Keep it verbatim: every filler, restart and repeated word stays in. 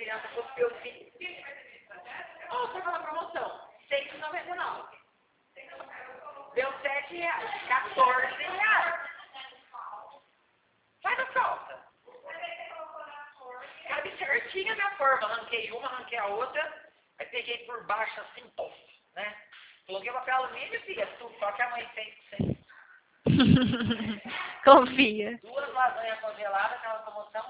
criança cuspiu o filho. Oh, você falou promoção. seis e noventa e nove. Deu sete reais. quatorze reais. Faz a calça. Cabe certinho na forma. Arranquei uma, arranquei a outra. Aí peguei por baixo assim, pof, né? Coloquei o papel alumínio e fiz tudo. Só que a mãe fez sem. Confia. Duas lasanhas congeladas que ela